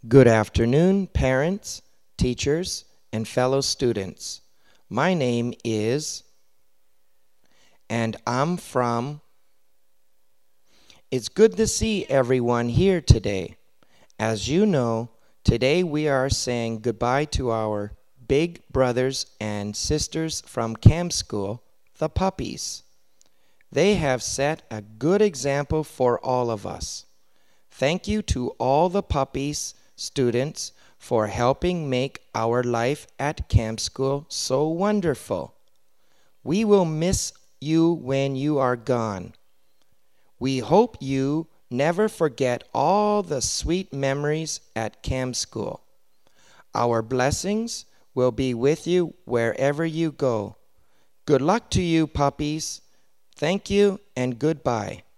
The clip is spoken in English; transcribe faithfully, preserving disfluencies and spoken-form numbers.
Good afternoon, parents, teachers, and fellow students. My name is, and I'm from. It's good to see everyone here today. As you know, today we are saying goodbye to our big brothers and sisters from camp school, the puppies. They have set a good example for all of us. Thank you to all the puppies students for helping make our life at camp school so wonderful. We will miss you when you are gone. We hope you never forget all the sweet memories at camp school. Our blessings will be with you wherever you go. Good luck to you, puppies. Thank you and goodbye.